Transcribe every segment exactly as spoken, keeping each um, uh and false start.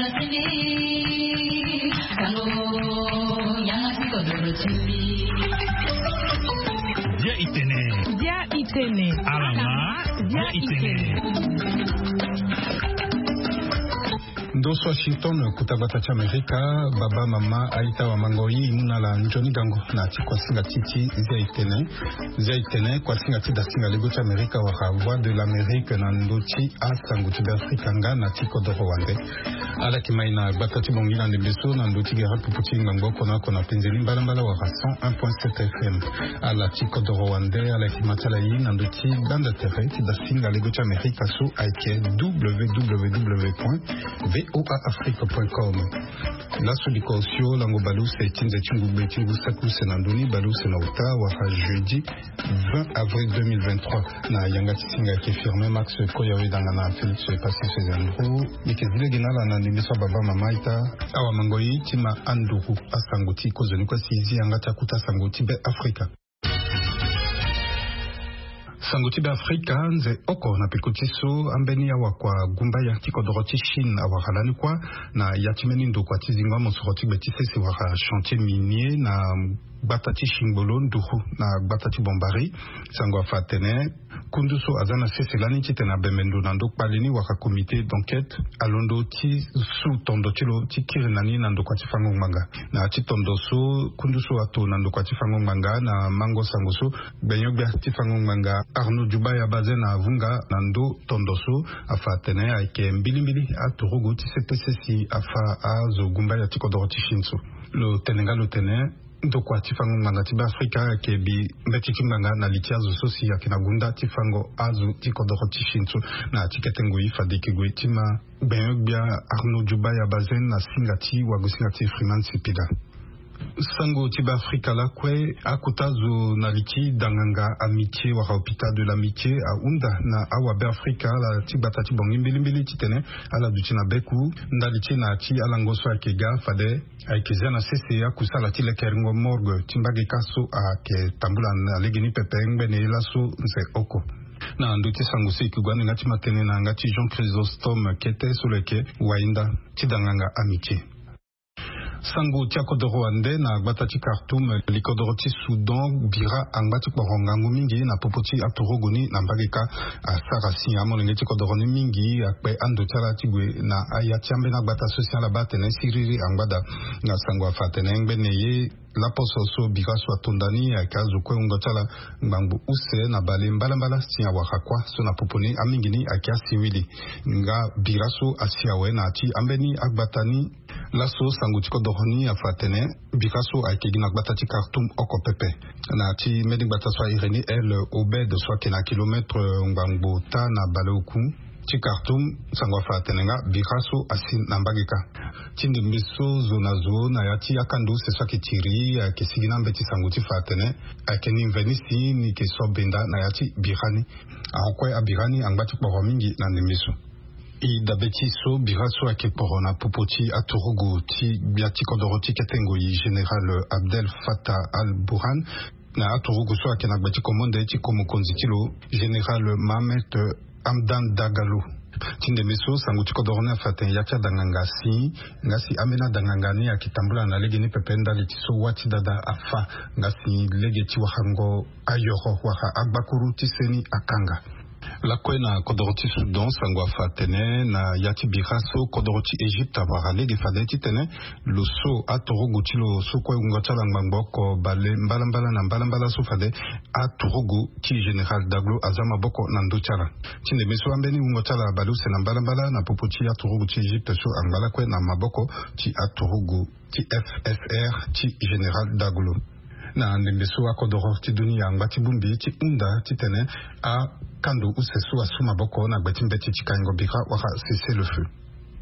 Dia itene. Dia itene. Alama. Dia itene. Ndoso Washington kutabata cha Amerika baba mama aita wa mangoi imuna la njoni gango na kwa singa titi zia itene zia itene kwa singa titi da singa lego cha Amerika wa voix de l'Amérique na ndoti a sanguti d'Afrika nga na tiko doro wande ala kimaina batati bongila ndebeso na ndoti gera puputi ngango kona kona penzeli mbala mbala wa cent un point sept F M ala tiko doro wande ala kimatala yi na ndoti banda tere ti da singa lego cha Amerika so aike w w w point v o a afrique point com. La sudikosio lango balu se tinze chungu beti gusaku senanduni balu senauta wa jeudi vingt avril deux mille vingt-trois na yanga tisinga ke firme Max Koyawe dangana Félix passé chez Andrew ikezile ginala na nimisa baba mamaita awa mangoi tima anduru asangoti kozoni kwa sizi yanga takuta sangoti be Afrika. Sanguti be Afrika nze oko na pikutiso ambeni ya wakwa gumba ya tiko doroti Chine awa halani kwa na yatimeni ndo kwa tizinga monsoroti betisese waka chantier minier na batati Shingbolo nduhu na batati Bombari sangwa fatene kunduso azana sese lani chite na bemendo na ndo palini waka comité d'enquête alondo ti su tondo tilo ti kirinani na ndo kwa tifango manga na ti tondo so kunduso ato na ndo kwa tifango manga na mango sangoso benyobia tifango manga Arnaud Djubaya baze na vunga na ndo tondo so afatene aike mbili mbili aturugu ti sepesesi afa azo gumba ya tiko doroti shinso lo tenenga lo tene ndokwa tifango manga tiba Afrika kebi mbeti chinganga na litiazo sosi ya kinagunda tifango azu tikodoro tishintu na tiketengo ifadiki gwe tima benyobia Arnaud Djubaya bazen na singati wagusingati Freeman Sipida sango tiba Afrika la kwe akutazo na liti danganga amitié wa hôpital de l'amitié a unda na awabe Afrika la tiba tati bongi mbili mbili titene ala dutina beku ndaliti na ti ala ngoso akega fade aikizia na sese ya kusala tile keringo morgue timbagi kaso a ke tambula na legini pepe ngbe ne laso nse oko na nduti sango se kugwani ngati matene na ngati Jean Chrysostome kete soleke wainda tidanganga amitié sango tiako do Rwanda na batati Khartoum likodoroti Sudan bira angbati borongangu mingi na popoti atorogoni na mbageka asarasi amonenge tikodoroni mingi akpe andotala tigwe na ayatiambe na bata social batene siriri angbada na sango afatene ngbeneye la poso so bira so atondani akazo kwe ngotala ngbangu use na bale mbala mbala sia wakakwa so na poponi amingini akiasi wili nga bira so asiawe na ati ambeni agbatani laso sango tiko dohoni afatene bikaso aikegina batati Khartoum oko pepe na ti medi bataso Irene el obed so kena kilometre ngbangu ta na baleuku ti Khartoum sango afatene nga bikaso asin na mbagika tindi miso zona zona ya ti akandu se so kitiri kesigina mbeti sango ti fatene akeni venisi ni ke so benda na ya ti birani akwe abirani angbati kwa mingi na ndimiso i dabeti so biraso ake porona popoti aturugu ti biati kodoroti ketengo i general Abdel Fattah al-Burhan na aturugu so ake nagbati komonde ti komokonzi tilo general Mohamed Hamdan Dagalo tinde miso sangu ti kodorona faten yacha danganga si ngasi amena dangangani akitambula na lege ni pependa li so wati dada afa ngasi lege ti wahango ayoro waha agbakuru ti seni akanga la kwena kodoroti Sudan sangwa fatene na yati biraso kodoroti Egypte abarale de fadeti tene lo so atorogo tilo so kwa ngotala ngbangoko bale mbala mbala na mbala mbala so fade atorogo ti general Daglo azama boko na ndochala tinde meso ambeni ngotala balu se na mbala mbala na popoti atorogo ti Egypte so angala kwena maboko ti atorogo ti F F R ti general Daglo na ndembeso akodoro ti dunia ngati bumbi ti unda ti tene a kando usesu asuma boko na gbeti mbeti chikango bika waka cesser le feu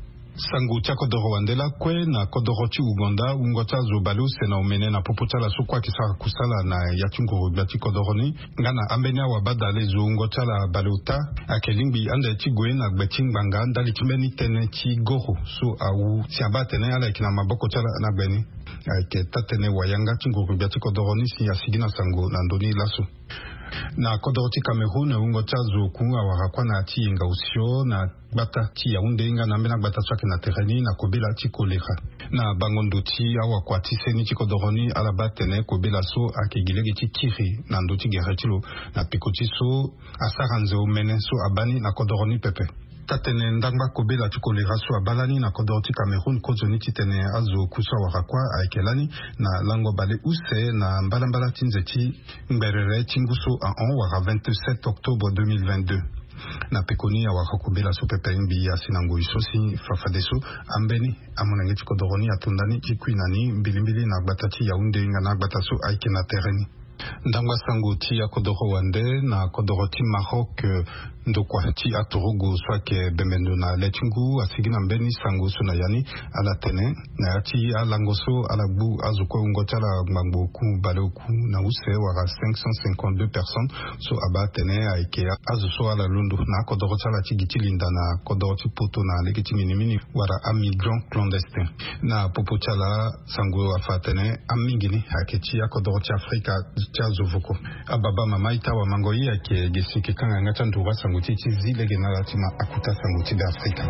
sangu tiako do Rwanda kwe na kodoro ti Uganda ungota zo balu se na umene na popota la so kwa kisaka kusala na yatungo gbati kodoroni ngana ambenya wa badale zo ungota la baluta akelingbi anda ti gwe na gbeti ngbanga ndali timeni tene ti goro so awu siaba tene ala kina maboko tala na gbeni ake tatene wayanga tingo gbati kodoroni si asigina sango na ndoni laso na kodoroti Cameroun ungo chazo ku awakwa na ti inga usio na bata ti Yaoundé inga na mbena bata swake na tereni na kobela ti kolera na bangondo ti awakwa ti seni ti kodoroni ala batene kobela so akegilegi ti kiri na ndo ti geretilo na pikoti so asaranze omene so abani na kodoroni pepe tatene ndangba kobela ti kolera so abalani na kodoroti Cameroun kozoni ti tene azo kuso awakwa aikelani na lango bale use na mbalambala ti nze ti ngberere ti nguso a on wara vingt-sept octobre deux mille vingt-deux na pekoni awaka kobela so pepe mbi asinango isosi fafadeso ambeni amonange ti kodoroni atundani ti kuinani mbilimbili na gbata ti Yaoundé nga na gbata so aike na tereni ndangwa sango ti ya kodoro wande na kodoro ti Maroc ndokwa ti atorogo swake bemendo na letingu asigina mbeni sango so na yani ala tene na ti alango so ala gbu azuko ungo tala ngbango ku bale ku na use wara cinq cent cinquante-deux personnes so aba tene aike azu so ala londo na kodoro tala ti gitilinda na kodoro ti poto na lekiti minimini wara a migrant clandestin na popo tala sango afatene amingini aketi ya kodoro ti Afrika chazo vuko ababa mama itawa mangoyi ake gesike kanga ngata nduwa sanguti ti zile genala tima akuta sanguti da Afrika.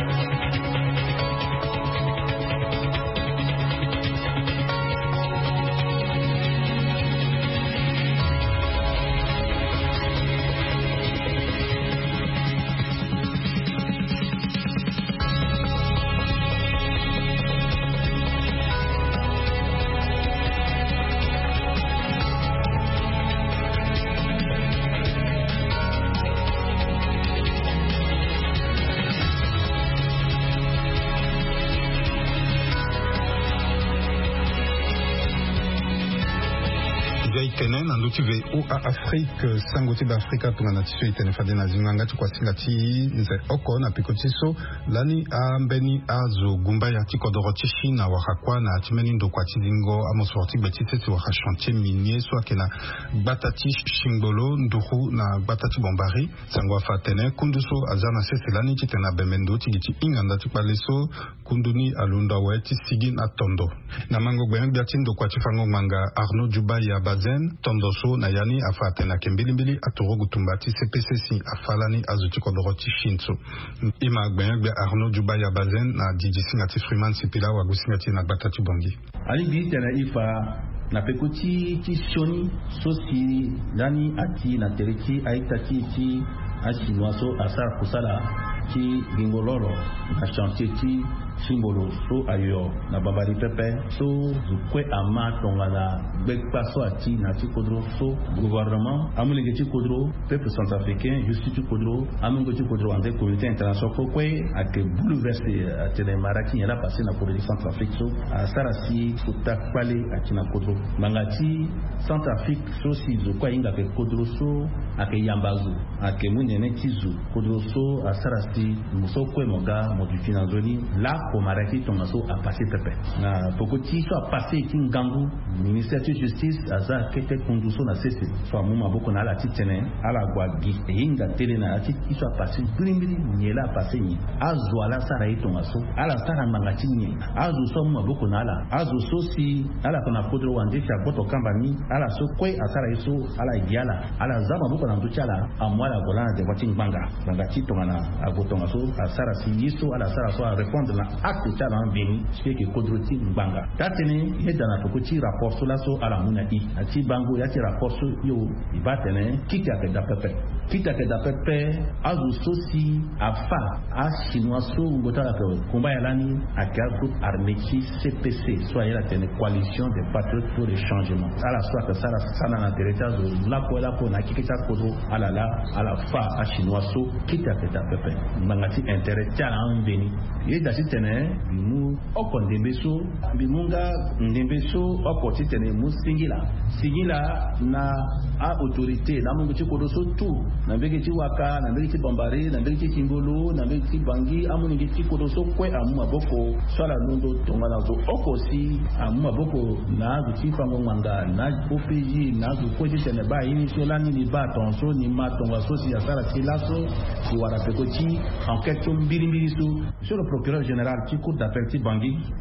Tenen na nduti ve o a Afrique sangote ba Afrika tungana tiso itene fade na zinganga ti kwasinga ti nze oko na pikoti so lani a mbeni azo gumba ya ti kodoro ti Chine na wakakwa na timeni ndo kwa ti zingo amosorti beti sesi waka chantier minier so akena gbata ti Shingbolo nduhu na gbata ti Bombari sango afa tene kundu so azana sesi lani ti tena bemendo ti giti inganda ti pale so kunduni alunda we ti sigi na tondo na mango gbe mbia ti ndo kwa ti fango manga Arnaud Djouba ya Bazen tondoso na yani afate na kembilimbili atorogu tumbati C P C C afalani azuti kodoro ti Shinso ima gbe Arnaud Djouba ya Bazen na Didi Singati Freeman Sipila wa Gusingati na Batati Bongi ali bi tena ifa na pekoti ti shoni sosi dani ati na tereti aitati ti achinoaso asar kusala ti gingoloro na chantier ti Simbolo so ayo na babari pepe so zukwe ama tongana bekpa so ati na ti kodro so gouvernement amulenge ti kodro peuple centrafricain justice ti kodro amungo ti kodro ande communauté internationale ko kwe ake bouleversé atene maraki yala passé na kodro Centrafrique so asara si kuta kwale ati na kodro mangati Centrafrique so si zukwa inga ke kodro so ake yambazu ake munene ti zu kodro so asara si muso kwe moga modi finanzoni la Komaraki Tomaso a passé pepe. Na pokoti so a passé ti ngangu ministère de justice aza kete konduso na sese so amuma boko na la titene ala gwagi inga tele na ati so a passé blimbili nyela a passé ni azu ala sara yi Tomaso ala sara mangati ni azu so muma boko na ala azu so si ala kona kodro wande cha boto kambani ala so kwe asara yi so ala yala ala zama boko na nduchala amwala golana de wati nganga ngati tongana agotonga so asara si yiso ala sara so a répondre na acte ta na beni speke kodroti mbanga tatene hedana to kuti rapport so la so ala muna i ati bango ya ti rapport so yo ibatene kika ke da pepe kika ke da pepe azu so si afa a chinois so ngota ko komba ya lani aka groupe armé C P C so ya tene coalition des patriotes pour le changement ala so ka sala sana na territoire zo la ko la ko na kika kodro ala la ala fa a chinois so kika ke da pepe mbanga ti intérêt ta na beni ye da si tene bimu oko ndembeso bimunga ndembeso oko titene musingila singila na a autorité na mungu ti kodoso tu na mbege ti waka na mbege ti Bombari na mbege ti Kingolo na mbege ti Bangi amungi ti kodoso kwe amu maboko swala lundo tongana zo oko si amu maboko na zu ti fango manga na O P J na zu ko ti tene ba yini so la ni ba tonso ni ma tonga so si asara ti laso si wara peko ti enquête mbiri mbiri so sur le procureur général qui court d'appel ti Bangi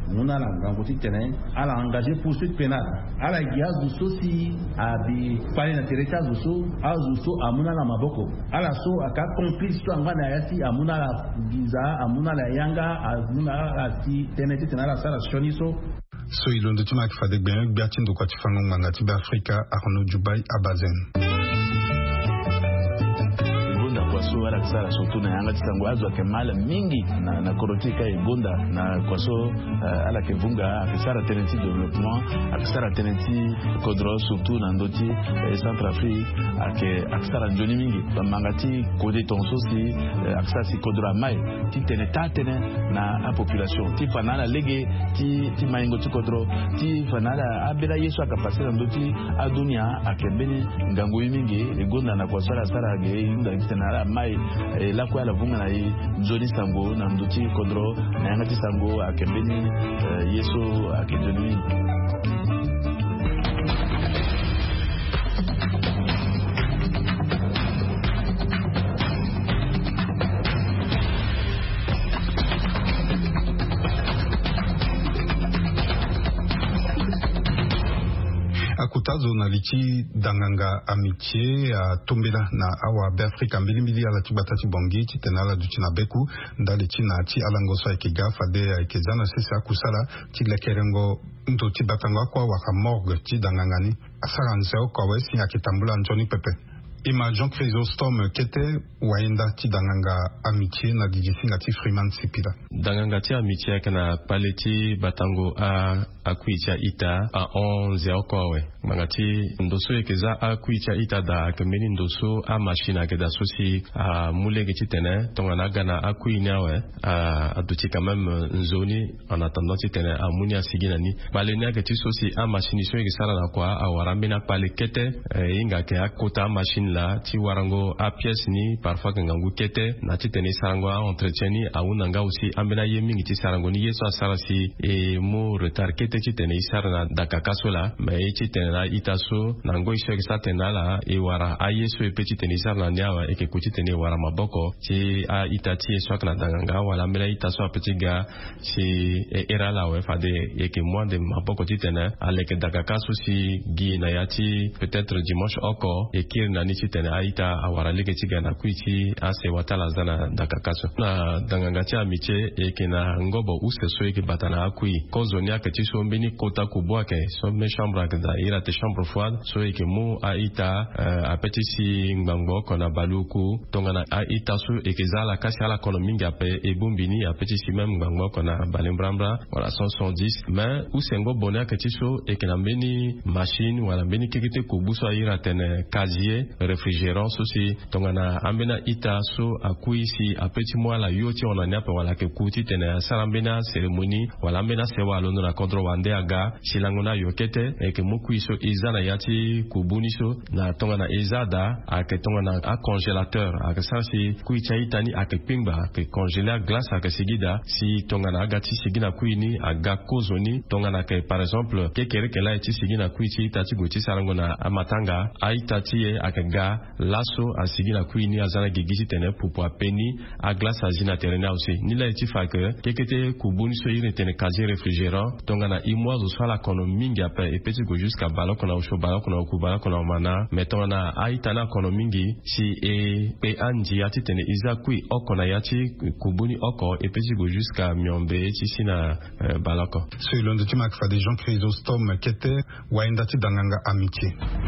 muna la ngango ti tene ala engagé poursuite pénale ala gia zuso si abi pale na tereta zuso a zuso amuna la maboko ala so aka complice to ngana yati amuna la giza amuna la yanga amuna la ti tene ti tene la sala shoniso so ilondo tuma kifade gben gbiatin do kwati fango mangati ba Afrika Arnaud Dubai Abazen kwaso wala kusala surtout na yanga tisango azwa kemala mingi na na korotika ibonda na kwaso uh, ala kevunga akisara tenenti development akisara tenenti kodro surtout na ndoti eh, Centrafrique ake akisara njoni mingi bamangati kode tonso si eh, akisara si kodro mai ti tene tatene na a population ti fanala lege ti ti maingo ti kodro ti fanala abela yesu akapasira ndoti adunia akebeni ngango mingi egonda na kwaso ala sara ge inda tena mai la kwa la vunga na yi nzoni sango na nduti kodro na yangati sango akembeni yeso akejoni akutazo na lichi danganga amitié a tombela na awa be Afrika mbili mbili ala tibatati bongi titenala duchina beku ndali china ti alangoso ekiga fade ekezana sisi akusala ti lekerengo ndo tibatanga kwa waka morgue ti dangangani asara nzeo kwa wesi akitambula njoni pepe ima Jean Chrysostome kete waenda ti danganga amitié na dijisinga ti Freeman Sipila danganga ti amitié kana paleti batango a akuicha ita a onze okwawe mangati ndoso ekeza akuicha ita da kemeni ndoso a machine ke da sosi a mulege ti tene tongana gana akui nyawe a aduti quand même nzoni en attendant ti tene a munia sigina ni balenia ke ti sosi a machine so ekisala na kwa a warambena pale kete e, inga ke akota machine la ti warango a pièce ni parfois ngangu kete na ti tene sarango a entretien ni a unanga aussi ambena yemingi ti sarango ni yeso sarasi e mo retard kete ti tene isara na dakakaso la me ti tene na itaso na ngo isho ki satena la e wara a yeso e petit tene isara na nyawa e ke kuti tene wara maboko ti a itati e swak na danganga wala mbena itaso a petit ga si e era la we fade e ke moins de maboko ti tene ale ke dakakaso si gi na yati peut-être dimanche oko e kir na ni ti tene a ita a wara lege ti ga na kuiti a se watala zana dakakaso na danganga ti amitié e ke na ngobo uske so e ke batana akui kozonia ke ti so mbeni kota kubwa ke so me chambre ke da ira te chambre froide so e ke mu a ita uh, a petit si ngbango kona baluku tongana a ita so e ke zala kasi ala kono mingi ape e bumbini a petit si même ngbango kona balembrambra wala cent soixante-dix mais usengo bonia ke ti so e ke na mbeni machine wala mbeni kekete kubu so ira tene casier réfrigérant so si tongana ambena ita so akui si a petit mo ala yoti ona nyape wala ke kuti tene sarambena cérémonie wala mbena sewa lono na kontro wande aga silangona yokete e ke muku iso izana yati kubuniso na tonga na izada ake tonga na a congélateur ake sansi kuicha itani ake pingba ake congéler glace ake sigida si tonga na agati sigina kuini aga kozoni tonga na ke par exemple kekere ke la iti sigina kuichi itati goti sarangona amatanga a itati e ake ga laso a sigina kuini azana gigisi tene pupu a peni a glace azina terena aussi nila iti fake kekete kubuniso ire tene casier réfrigérant tonga na imwa zo sala kono mingi ape e petit go jusqu'à balo kono usho balo kono ku balo kono mana metonga na aitana kono mingi si e pe anji yati tene izakui oko na yati kubuni oko e petit go jusqu'à miombe ti sina uh, balako so ilondo ti mak fa de Jean Chrysostome kete waenda ti danganga amitié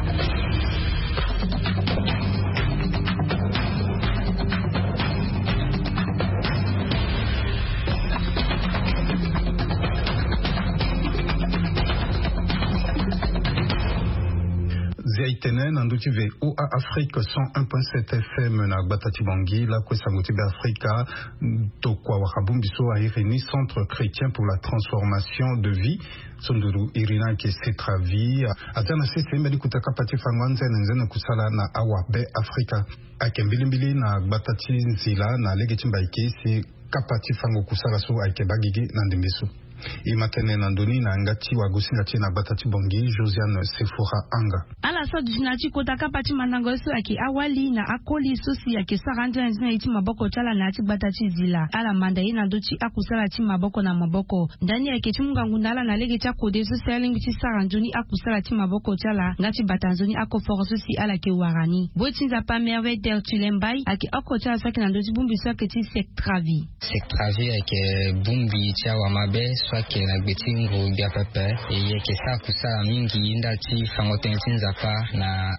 Zaitene nanduti ve O A Afrique cent un point sept F M na Batati Bangi la kwesanguti be Afrika to kwa wakabumbiso a irini centre chrétien pour la transformation de vie sonduru irina ke setravi azana sese mbeli kutaka pati fangwanze nzena kusala na awa be Afrika akembilimbili na Batati nzila na lege timbaike si kapati fango kusala so ake bagigi na ndimbiso Imatene Nandoni na ngati wa gusinga tina batati bongi Josiane Sephora Anga. Ala so dishinachi kotaka pati manango so yaki awali na akoli sosi yaki saranda nzina iti maboko chala na ati batati zila. Ala mandayi na dochi akusala ti maboko na maboko. Ndani yake chimunga ngundala na lege cha kode so selling ti saranjoni akusala ti maboko chala ngati batanzoni ako foroso si ala ke warani. Botinza pa merve der tulembai aki ako chala saki na dochi bumbi so ke ti sektravi. Sektravi yake bumbi cha wamabe so ke na betingo bia pepe e yake sa kusala mingi inda ti fangotenzinza pa na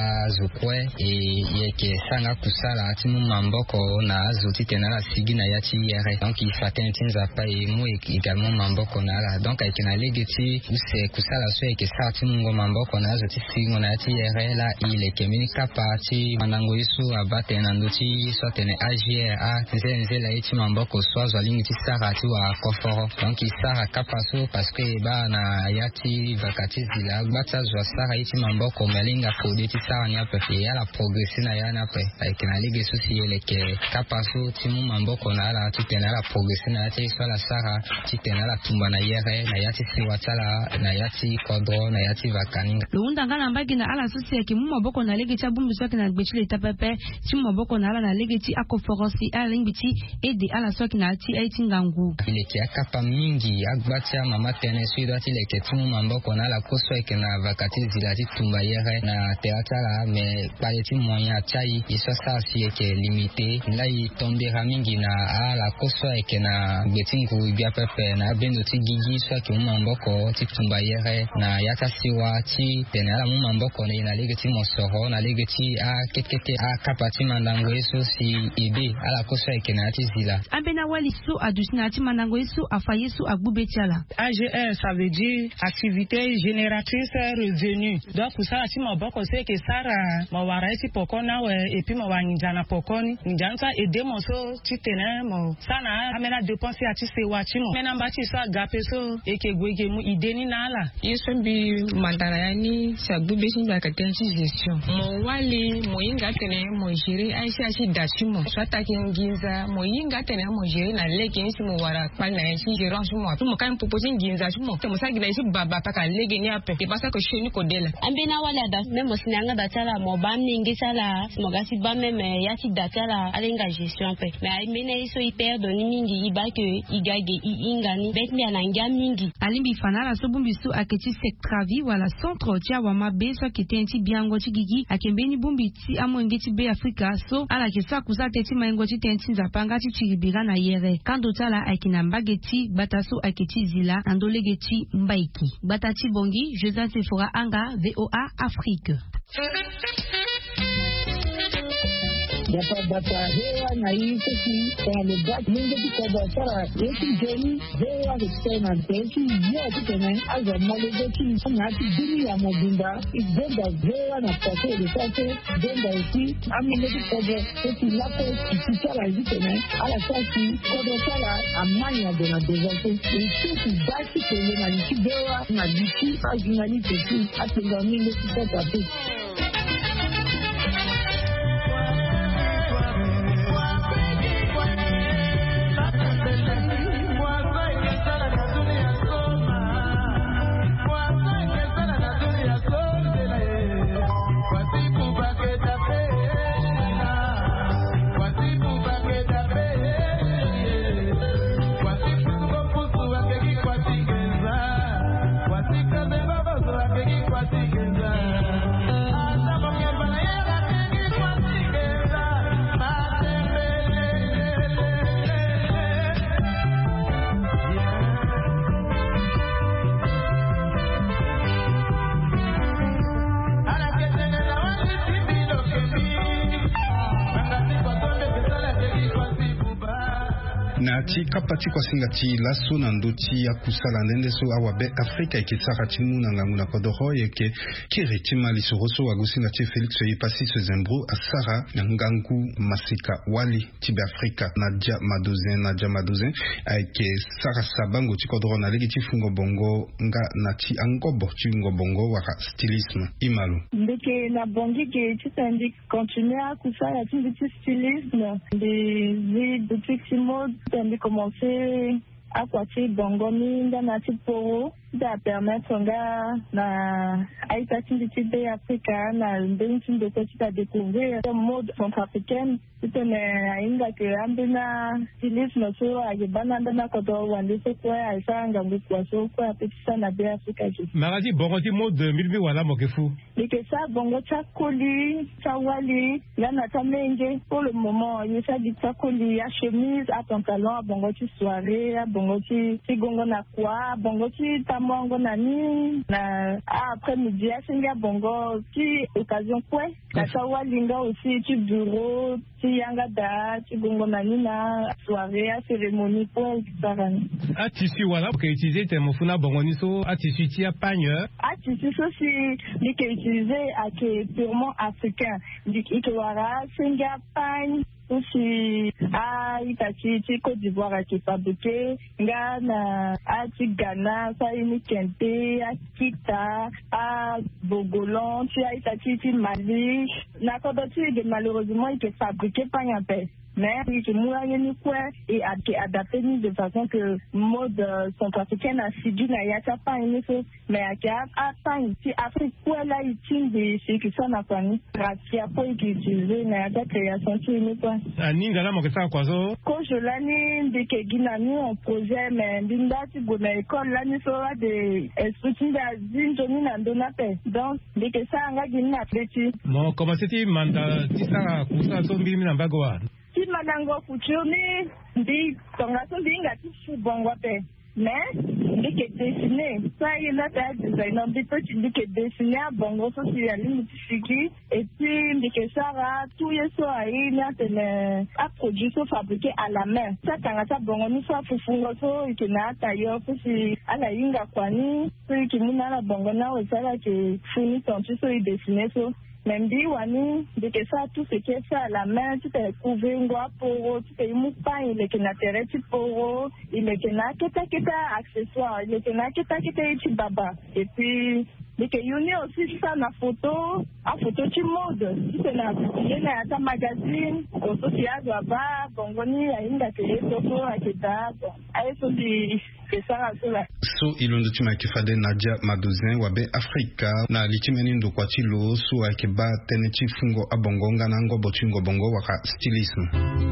azukwe e yake sanga kusala ti mamboko na azuti tenala sigi na yati yere donc il fatenzinza pa e mo également mamboko na la donc avec na legeti use kusala so yake sa ti mungo mamboko na azuti singo na yati yere la ile kemini kapati manango isu abate na nduti so tene agir a nzenze la iti mamboko so zwalingi ti sara ti wa koforo donc il sara kapaso parce que ba na yati vakati zila gbata zwa sara iti mamboko melinga kode ti sara ni ape e ala progresser na yana ape avec na lege so si ele ke kapaso ti mu mamboko na ala ti tena la progresser na yati so la sara ti tena la tumba na yere na yati si watala na yati kodro na yati vakaninga Luunda ngana mbagi na ala so si yake mu maboko na lege cha bumbi so ke na gbechile tapepe ti maboko na ala na lege ti akoforosi ala limbiti ede ala so ke na ti aiti ngangu ile ke akapa mingi agbatia mama tene so do ti le ke ti mu mamboko na ala koso ke na vakati zila ti tumba yere na teatala me pale ti moyen chai iso sa si ke limité la i tombera mingi na ala koso ke na betingu bia pepe na bendo ti gigi so ke mu mamboko ti tumba yere na yata siwa ti tene ala mu mamboko na ina lege ti mosoro na lege ti a ketkete a kapati mandango eso si ebe ala koso ke na ti zila abena wali so adusina ti mandango eso afaye so agbube tiala A G R ça veut dire activité génératrice revenu donc kusala ti maboko se ke sara mo wara ti pokona we et puis mo wanjana pokoni njanza ede mo so ti tene mo sana amena dépenser ati se wachi mo mena mbati so agape so eke gwege mu ide ni nala yeso bi mandara yani sa gbube sin ba ka tensi gestion mo wali mo inga tene mo gérer aisha si dachimo so ataki nginza mo inga tene mo gérer na leke ni mo wara pal na si gérance mo mo kan proposer nginza mo mo sa gina si baba pa ka lege ni ape te pasa ko shoni ko dela ambena wala da memo sinanga da tala mo ba mingi sala mo gasi ba meme ya ti da tala alenga gestion pe mais ai mena iso hyper doni mingi iba ke igage ingani bet mi ananga mingi alimbi fanala so bumbi so aketi sektravi wala centre tia wa mabe so kete nti biango ti gigi akembeni bumbi ti amwenge ti be Afrika so ala ke sa kusa teti maingo ti tenti nzapanga ti chiribira na yere kando tala akina mbageti bataso aketi zila andolege ti mbaiki batati bongi Josiane Sephora Anga V O A Afrique Dapa dapa hewa na hii sisi kwa mbaki mingi tukoba sara yeti jeni hewa kutena teki yote tena aza mmoja tu na ati dini ya mobimba igenda hewa na pate de pate genda isi amine tukoba teki lapo kisara zitena ala sasi kodo sara amanya de na devote isi basi kwenye na likidewa na diki azina ni teki atenga mingi tukoba teki na ti kapati kwa singati laso na ndoti ya kusala ndende so awabe Afrika ikitsaka timu na ngangu na kodoro yeke kiri timali soroso wagusinga ti Felix yipasi se zembro asara na ngangu masika wali tibe Afrika na dia madozen na dia madozen ayeke sara sabango ti kodoro na legi ti fungo bongo nga na ti angobo ti fungo bongo waka stylisme imalo ndeke na bongi ke ti tandi continuer kusala ti ti stylisme de de de mode tandi commencer akwati bongo minda na tipo da permettre nga na aita tinditi Africa na ndinti de petite à découvrir le mode centrafricaine c'était ainda que ambina stylisme so agibana ndana kodo wandi so kwa aisanga ngukwa so kwa petite na be Africa ji maradi bongo ti mode milbi wala mokefu que ça bongo chakoli chawali yana tamenge pour le moment il ça dit chakoli à chemise à pantalon bongo ti soirée bongo ti gongo na kwa bongo ti tamongo na ni na après-midi à singa bongo ti occasion quoi la chawali nga aussi ti bureau ti yanga da ti gongo na ni na soirée à cérémonie pour sarani a tissu wala que utiliser te mofuna bongo ni so a tissu ti a pagne a tissu so si ni que utiliser à que purement africain di que wara singa pagne aussi a itachi ti Côte d'Ivoire qui fabriqué nga na a ti Ghana ça ini kente a kita a Bogolon ti a itachi ti Mali na kodo ti de malheureusement il est fabriqué par un peu mais il est moyen ni quoi et adapté de façon que mode centrafricaine a suivi na ya ta pas ini so mais a a pas ti Afrique quoi là il tient de ce qui sont na kwani ratia pour utiliser na ya création ti ni quoi ani ngala mo kesa kwazo ko je lani de ke ginani on projet mais ndinda ti go na école lani so de instruction da zinjoni na ndona pe donc de ke sa nga ginna treti mo commencer ti manda ti sa kusa so mbi mi na bagwa ti manango kuchumi ndi tonga so ndinga ti bongo pe mais ndike dessiner ça il a ta design on dit petit ndike dessiner bongo so si ali mutifiki et puis ndike sara tout yeso ai na tene a produit so fabriqué à la main ça tanga ça bongo ni so fufungo so ikina tayo so si ala inga kwani so ikimuna la bongo na o sala ke fini tontu so i dessiner so même dit wani de que ça tout ce qui est fait à la main tu peux trouver un gua pour tu peux y pas il est que na terre tu pour il est que na kita kita accessoire il est que na kita kita tu baba et puis de que yoni aussi ça na photo a photo tu mode c'est na il na ta magazine au social baba bongoni ainda que photo akita ai so di que ça là so ilondo tima kifade Nadia Madozin wabe Afrika na litimeni ndo kwa tilo so akeba teneti fungo abongonga na ngo botingo bongo waka stylisme.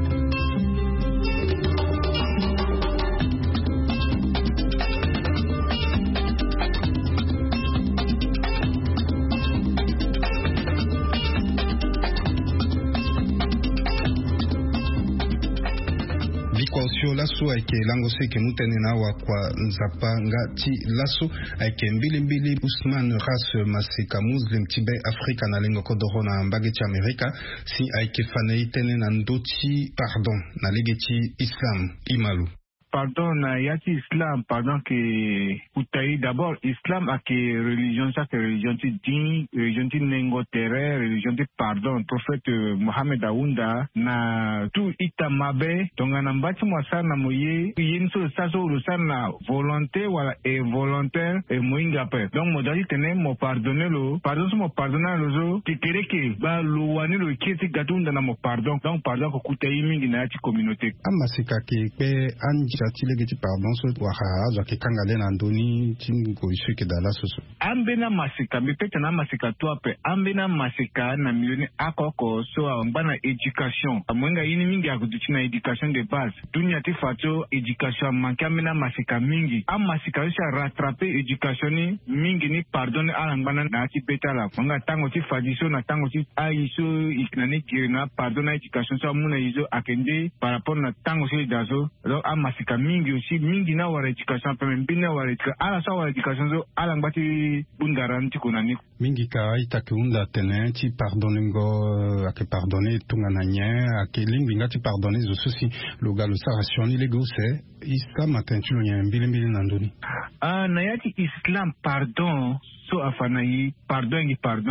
Kwa lasso aike lango seke mutene na wa kwa nzapa ngati lasso aike mbili mbili Ousmane Ras Maseka Muslim Tibet Afrika na lengo kodoro na mbageti Amerika si aike fanei tene na ndoti pardon na legeti Islam Imalu. Pardon na yati Islam pardon que utayi d'abord Islam a que religion ça que religion ti din religion ti nengo terre religion ti pardon prophète Mohammed Aounda na tout itamabe donc na mbati mwasa na moye yin so sa so rusa na volonté wala involontaire et moinga pe donc modali tene mo pardonner lo pardon so mo pardonner lo zo ti kereke ba lo wani lo kiti gatunda na mo pardon donc pardon ko kutayi mingi na ti communauté amasika ke pe anji atile geti pardon so waka zo ke kangale na ndoni tingo ishike dala so ambena masika mipeta na masika to ape ambena masika na milioni akoko so ambana education amwenga yini mingi akuduchi na education de base dunia ti fato education manka ambena masika mingi am masika sha rattraper education ni mingi ni pardon ala ngana na ti petala manga tango ti fadiso na tango ti aiso iknani kirina pardon na education so muna izo akende par rapport na tango so dazo donc am masika mingi aussi mingi na wara education pe mbina wara education ala sa wara education so ala ngati bungaranti kunani mingi ka itake unda tene ti pardonengo ake pardonner tungana nye ake limbi ngati pardonner zo sosi loga lo sarasioni lego se Islam atentu nya mbili mbili na ndoni ah na yati Islam pardon so afana yi pardon yi pardon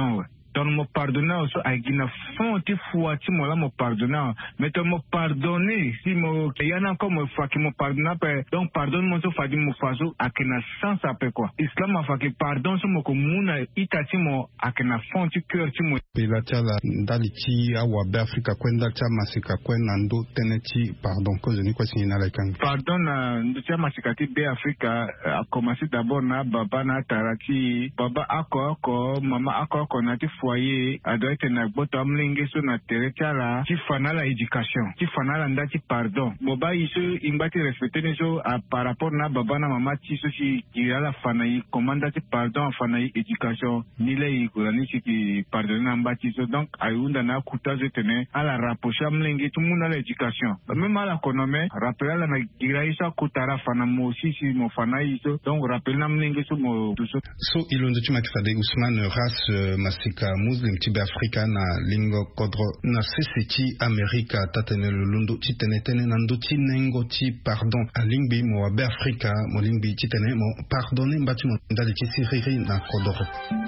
donc mo pardonner so agina fonti fuati mo la mo pardonner mais to mo pardonner si mo yana comme fa ki mo pardonner pe donc pardonne mo so fadi mo faso akena sans ape quoi islam a fa ki pardon so mo ko muna itati mo akena fonti cœur ti mo bila chala ndaliti awa be Afrika kwenda cha masika kwenda ndo teneti pardon cause ni kwa sina la kan pardon na ndo cha masika ti be Afrika a commencé d'abord na baba na tarati baba ako ako mama ako ako na ti foyer a doit être na boto amlinge so na teretala ti fana la éducation ti fana la ndati pardon boba iso imbati respecter ne so a par rapport na baba na mama ti so si ira la fana yi commanda ti pardon fana yi éducation ni le yi ko ni si ki pardonner na mbati so donc ayunda na kuta zo tene ala rapprocher amlinge tout monde la éducation même ala konome rappeler la na gira isa kutara fana mo si si mo fana yi so donc rappeler na amlinge so mo tout so so ilondo tu makifade Ousmane ras uh, masika muslim tibe Afrika na lingo kodro na seseti Amerika tatene lundo titene tene nando tinengo ti pardon a lingbi mo be Afrika mo lingbi titene mo pardonner mbati mo ndali ti siriri na kodro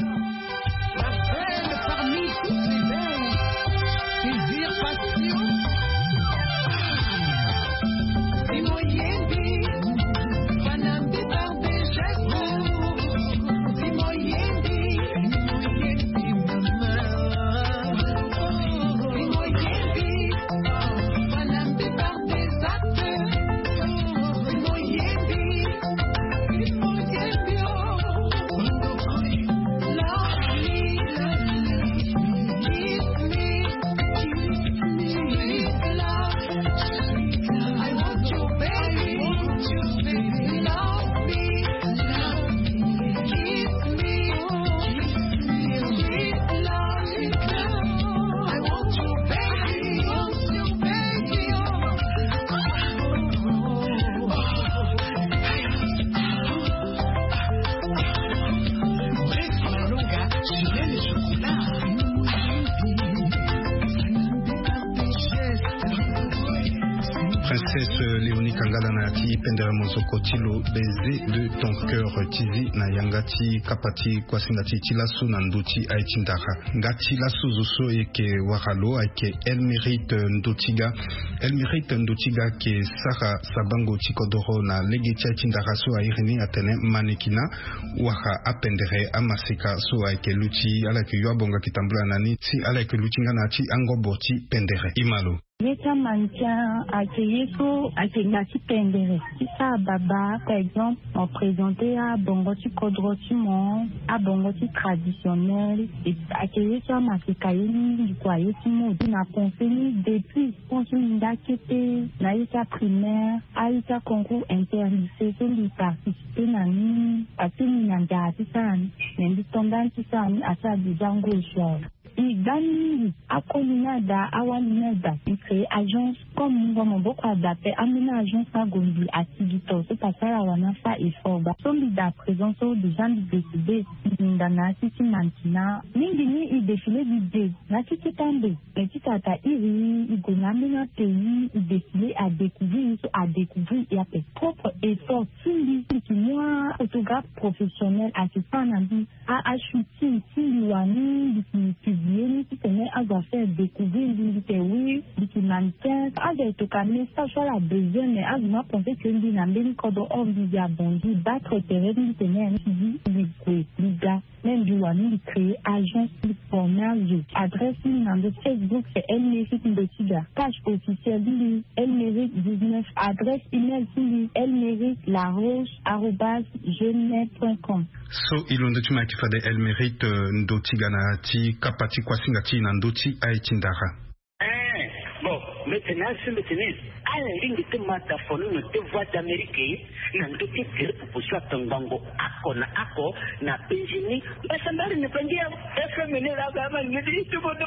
pendere mozoko tilo baiser de ton cœur tizi na yangati kapati kwasingati tilasu na nduti aichindara ngati lasu zuso eke waralo ake elle mérite ndutiga elle mérite ndutiga ke sara sabango chikodoro na legi aichindara so airini atene manekina waka apendere amasika so ake luchi ala ke yabonga kitambula nani si ala ke luchinga na chi angoboti pendere imalo Yeka mancha akeyeko akengati pendere. Ça baba par exemple on présentait à bongoti kodroti mon à bongoti traditionnel et akeyeka masekayeni likwayeti mo na confini depuis continue d'akete na yeka primaire à yeka concours interlycée to li participer na ni atini na ndati sana ndi tondanti sana asa bijango show Igani akolina da awalina da créer agence comme mon beaucoup adapté amena agence à Gombi à Tigito c'est pas ça la wana fa effort ba sombi da présence de gens décidés ndana sisi mantina mingi ni i défilé du dé na kiti tambe petit tata iri igonami na pays i décidé à découvrir à découvrir et à faire propre effort sindi qui moi photographe professionnel assistant nabi à shooting sindi wani qui Yeni qui tenait à faire découvrir l'unité oui, qui mannequin, à des tocanes, ça soit la besoin, mais à moi penser que l'une n'a même qu'au dehors du abondi, battre terrain, qui tenait un suivi, les gars, même du wani, créer agence pour merger. Adresse l'une de Facebook, c'est Elle Mérite de Tiga. Page officielle du Elle Mérite dix-neuf. Adresse email du Elle Mérite la roche, arrobas, gmail point com. So ilondo tuma kifade Elle Mérite ndoti ganati kapati kwasingati na ndoti aichindara. Eh bon maintenant c'est maintenant à la ligne de mata fono no te voix d'Amérique na ndoti kere proposition tangango ako na ako na penjini basandari ne pendia F M ne la gama ngidi tu bodo.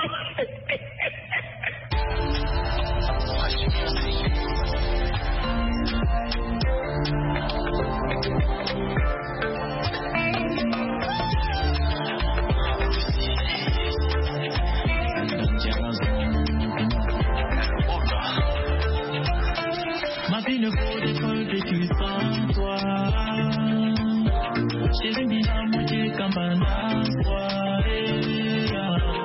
Ma vie ne vaut d'école que tu sans toi. Chérie, mis à moitié comme un soirée.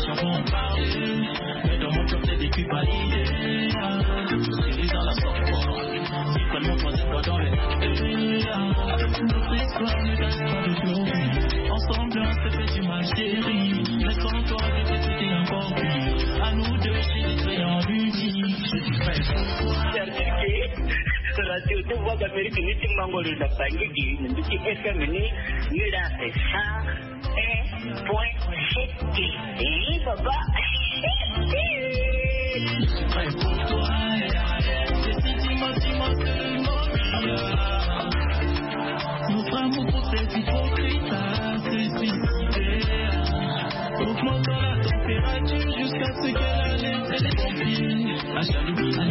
gens vont parler, mais dans mon cœur c'est des culs validés. Chérie dans la software, si vraiment toi c'est pas dans les notre histoire ne date pas de gloire. Ensemble on s'est fait du mal chérie, mais sans toi je sais que c'est encore pire. À nous deux chérie soyons unis. Je suis prêt pour toi. Radio de Voix d'Amérique ni timbango le lapangiki ndi F M ni ni la cent un point sept. Eh papa. Je suis prêt pour toi. C'est si dis-moi, dis-moi seulement. Notre amour pour cette hypocrite s'est suicidé. Augmentant la température jusqu'à ce qu'elle allait. Elle est pompier. À chaque